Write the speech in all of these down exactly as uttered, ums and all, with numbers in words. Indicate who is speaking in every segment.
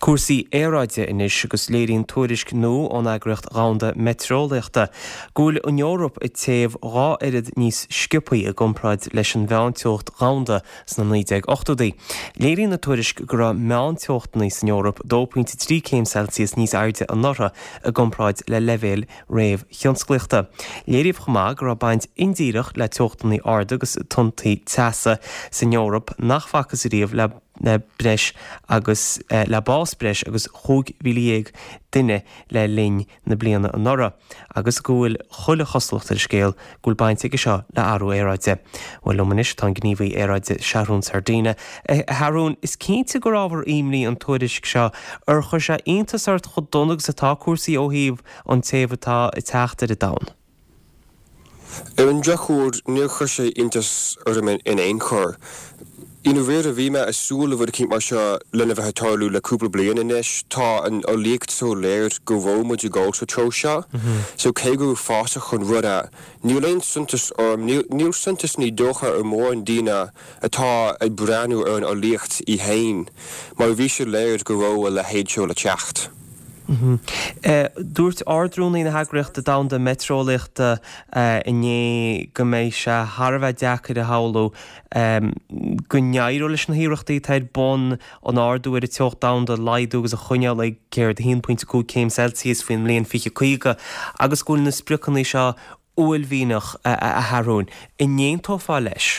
Speaker 1: Cuasaí éráide inis agus léiríonn tuairisc nó ón eagraíocht ránda metreolaíochta. Gúil in Eorop i taobh dhá oiread níos scipaí a gcompráid leis an bheanteocht ránda sna naodeag ochtaí. Léiríonn na tuairisc go raibh meánteocht níos in Eorop two point three Celsius níos airde an nora a gcompráid le leibhéal réamh thionsclaochta. Léiríomh chomá go raibh baint indíireach le teochtaí arda agus tuntaí teasa san Eorop nach facas i riamh le na breis agus eh, le bás breis agus chúg mhíliaig duine le linn na bliana an nora. Agus gúil chuile choslachta ar scéal gúil baint ige seo le arú éráide. Well lumanis tá gníomhaí éráide Sharon Sardina. Eh, Harún, is cínte go rábhar imní an tuairisc seo ar chu sé aontas ort chud donnaigh sa tá cuasaí ó thaobh an taobh atá i teachta i dán.
Speaker 2: Ar an deachúr níor chuir sé intas ar in éon chur. Ina bhéir a bhí me asúla bhfuil cínt mar seo lena bheith tarlú le cúpla bliana inis, tá an oléocht so léir go bhfuil i gáil sa tro seo. So cé go fása chun ruda. Níl éon suntas orm, níl suntas ní dócha ar mór an dína atá ag breanú ar an oléocht i hain, mar bhí sé léir go bhfuil le héad seo le teacht.
Speaker 1: Mm-hmm. Uh, dúirt ardrúnaí na heagraíochta damhanda metreolaíochta uh, inné go mbeidh se tharbheith deacair a haolú um, go neairú leis na híireachtaí taid bon an ardú ar i teocht damhanda laidú agus a chuine le céir one point two Celsius faoin mbliain fiche chuige agus gúil na spriochannaí seo uailmhíneach a, a, a Harún. Innéon tófá leis?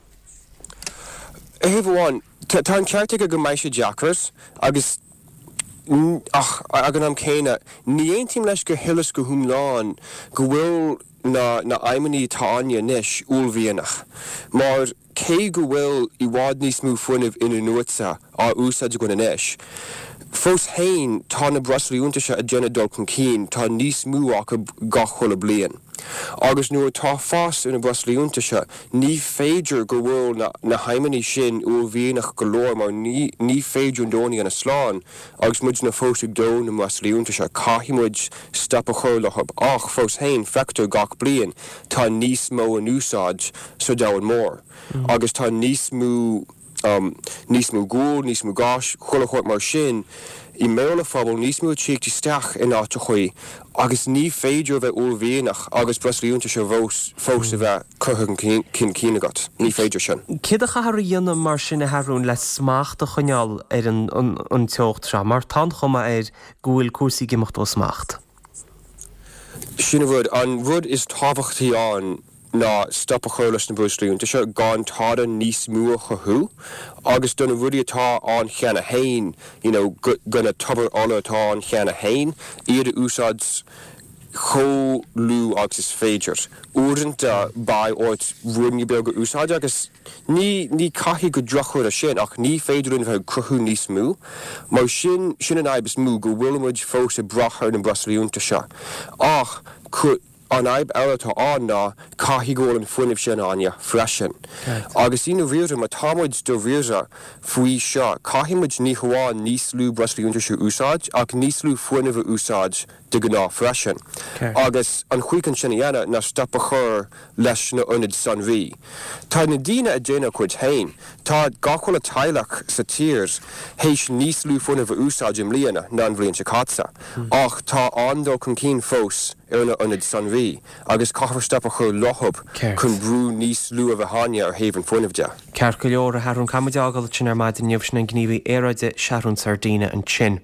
Speaker 2: Éh bháin, tá an ceartach go mbeidh sé deacars agus ach agan am céine, ní aon tím leis go hilas go thumláin go bhfuil na, na aiminí táine níis uailmhíonach. Mar cé go bhfuil i bhád níos mú fuinmh ina nuasa á úsáid go na níis. Fós hain tá na braslaíontaise a déanana dul chun cín tá níos mú ach gach chula bliain. Agus nuair tá fás ina braslaíontaise, ní féidir go bhfuil na, na haiminí sin uailmhíonach go leor mar ní, ní féidir an dónaí an sláán, agus muid na fós ag dó na braslaíontaise caithimid stop a chur lethab ach fós hain feictear gach bliain tá níos mó an úsáid so dahan mór. Mm. Agus tá níos mú Um, níos mú gúil, níos mú gáis, chula chuirt mar sin, i méla phobal níos mú tíochtí steach in áte chuí, agus ní féidir bheith uailmhíonach agus braslaíontaise fós a bheith curtha cin cíine agat. Ní féidir sin.
Speaker 1: Cid a chahar dhéanam mar sin a Harún le smacht a chuneal ar an, an, an teocht seo, mar tá chuma ar gúil cuasaí gimeacht ó smacht?
Speaker 2: Sin a bhd, an bhd is tábhachtaí an ná stop a chur leis na braslaíontaise gan táda níos mua chuthú, agus donna bhudí atá an cheanna hain, you know, gonna tubar anna atá an cheanna hain, iad a úsáids cho lú agus is féidir. Úranta ba ort ruimní beag go úsáid agus ní ní caithí go drochuir a sin ach ní féidirún bheith cruthú níos mú, mar sin sin an aibs mú go bhfuilmuid fós a brathar na braslaíontaise. Ach, chu an aib eile tá an ná caithí ggóil an fuinmh sin aine freisin. Agus ina bhíre má támuid do bhíre faoi seo, caithimid ní hamháin níos lú braslaíontaise úsáid ach níos lú fuinmh úsáid de go ná freisin. Agus an chuican sin dhéana na stop a chur leis na ionad san bhí. Tá na daoine a déanana chuid hain, tá gachfuil a teaghlach sa tírs hééis níos lú fuinmh úsáid im líana ná an bhblionn se catsa. Ach tá andó chun cín fós ar na ionad san bhí, agus caithfar stop a chur lothab chun brú níos lú a bheith haine ar thaobh an fuinmh de.
Speaker 1: Ceart go leor a Harún camaid agal sin ar maidin neamh sin an gníomhaí éráide Sharon Sardina an sin.